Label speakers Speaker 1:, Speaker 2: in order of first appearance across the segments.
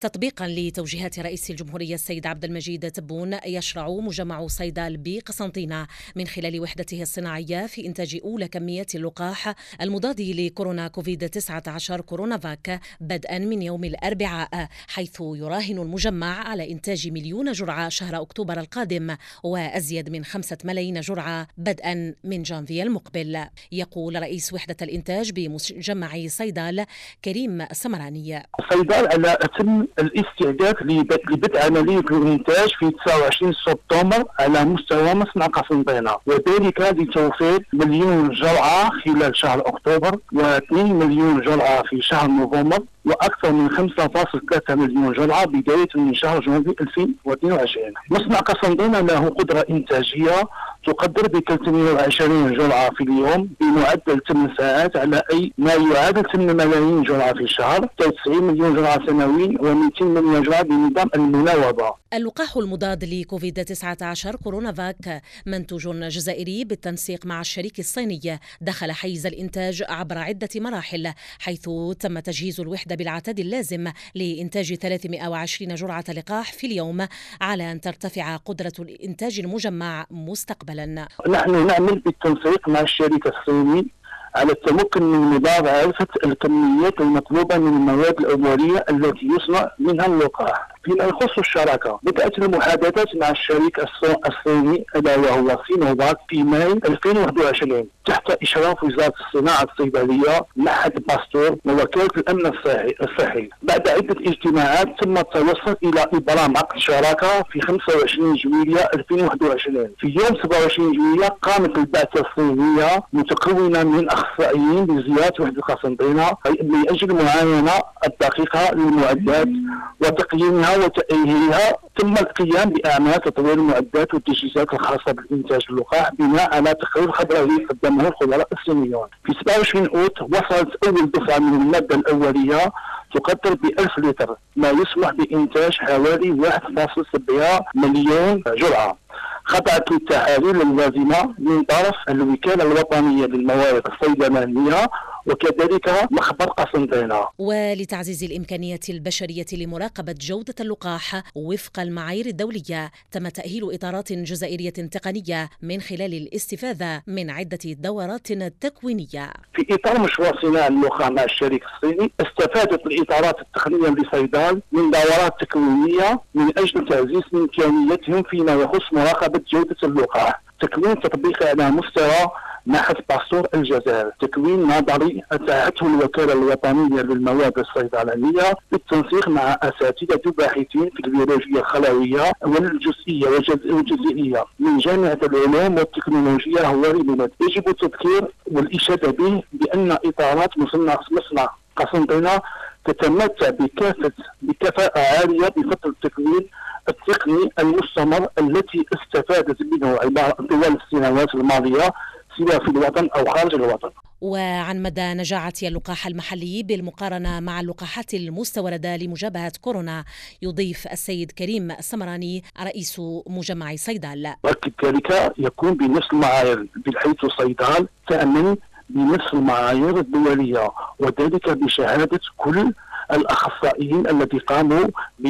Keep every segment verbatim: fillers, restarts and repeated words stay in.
Speaker 1: تطبيقا لتوجيهات رئيس الجمهورية السيد عبد المجيد تبون، يشرع مجمع صيدال بقسنطينة من خلال وحدته الصناعية في إنتاج أولى كميات اللقاح المضاد لكورونا كوفيد تسعة عشر كورونا فاك بدءا من يوم الأربعاء، حيث يراهن المجمع على إنتاج مليون جرعة شهر أكتوبر القادم وأزيد من خمسة ملايين جرعة بدءا من جانفي المقبل. يقول رئيس وحدة الإنتاج بمجمع صيدال كريم السمراني:
Speaker 2: صيدال على أتم الاستعداد لبدء عملية الإنتاج في تسعة وعشرين سبتمبر على مستوى مصنع قسنطينة، وذلك لتوفير مليون جرعة خلال شهر أكتوبر واثنين مليون جرعة في شهر نوفمبر واكثر من خمسة فاصلة ثلاثة مليون جرعه بدايه من شهر جونفي ألفين واثنين وعشرين. مصنع قسنطينة له قدره انتاجيه تقدر ب ثلاثمئة وعشرين جرعه في اليوم بمعدل ثمان ساعات، على اي ما يعادل ثمانية ملايين جرعه في الشهر، تسعين مليون جرعه سنويا و200 مليون جرعه بنظام المناوبه.
Speaker 1: اللقاح المضاد لكوفيد تسعة عشر كورونا فاك منتوج جزائري بالتنسيق مع الشريك الصيني، دخل حيز الإنتاج عبر عدة مراحل، حيث تم تجهيز الوحدة بالعدد اللازم لإنتاج ثلاثمئة وعشرين جرعة لقاح في اليوم، على أن ترتفع قدرة الإنتاج المجمع مستقبلا.
Speaker 2: نحن نعمل بالتنسيق مع الشريك الصيني على التمكن من مضاعفة الكميات المطلوبة من المواد الأولية التي يصنع منها اللقاح. فيما يخص الشراكة، بدأت المحادثات مع الشريك الصيني ألا وهو سينوفاك في ماي ألفين وواحد وعشرين تحت إشراف وزارة الصناعة الصيدلية، معهد باستور ووكالة الأمن الصحي. بعد عدة اجتماعات تم التوصل إلى إبرام عقد شراكة في خمسة وعشرين جويلية ألفين وواحد وعشرين. في يوم سبعة وعشرين جويلية قامت البعثة الصينية متكونة من أخصائيين بزيارة وحدة قسنطينة لأجل المعاينة الدقيقة للمعدات وتقييمها وتأهيلها. تم القيام بأعمال تطوير المعدات والتجهيزات الخاصة بالإنتاج اللقاح بناء على تقرير خبراوي قدمه الخبراء الصينيون. في سبعة وعشرين أوت وصلت أول دفعة من المادة الأولية تقدر بألف لتر، ما يسمح بإنتاج حوالي واحد فاصلة سبعة مليون جرعة. خضعت للتحاليل اللازمة من طرف الوكالة الوطنية للموارد الصيدلانية وكذلك مخبر قسنطينة.
Speaker 1: ولتعزيز الإمكانية البشرية لمراقبة جودة اللقاح وفق المعايير الدولية، تم تأهيل إطارات جزائرية تقنية من خلال الاستفادة من عدة دورات تكوينية.
Speaker 2: في إطار مشروع صناعة اللقاح مع الشريك الصيني، استفادت الإطارات التقنية لصيدال من دورات تكوينية من أجل تعزيز إمكانياتهم فيما يخص مراقبة جودة اللقاح. تكوين تطبيق على مستوى معهد باستور الجزائر، تكوين نظري أتاحته الوكالة الوطنية للمواد الصيدلانية بالتنسيق مع أساتذة باحثين في البيولوجيا الخلوية والجزئية والجزئية من جامعة العلوم والتكنولوجيا هو البلاد. يجب التذكير والإشادة به بأن إطارات مصنع مصنع قسنطينة تتمتع بكافة بكفاءة عالية بفضل التكوين التقني المستمر التي استفادت منه طوال السنوات الماضية سواء في الوطن أو خارج الوطن.
Speaker 1: وعن مدى نجاعة اللقاح المحلي بالمقارنة مع اللقاحات المستوردة لمجابهة كورونا، يضيف السيد كريم السمراني رئيس مجمع صيدال:
Speaker 2: وكذلك يكون بنفس المعايير، بحيث صيدال تأمن بنفس المعايير الدولية، وذلك بشهادة كل الأخصائيين الذين قاموا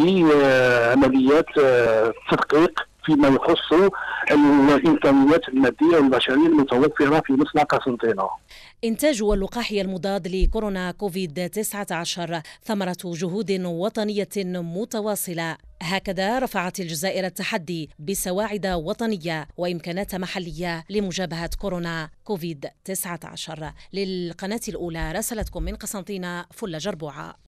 Speaker 2: بعمليات تدقيق فيما يخص الإمكانيات المادية والبشرية المتوفرة في مصنع قسنطينة.
Speaker 1: إنتاج اللقاح المضاد لكورونا كوفيد تسعة عشر ثمرة جهود وطنية متواصلة، هكذا رفعت الجزائر التحدي بسواعد وطنية وإمكانات محلية لمجابهة كورونا كوفيد تسعة عشر. للقناة الأولى راسلتكم من قسنطينة فل جربوعة.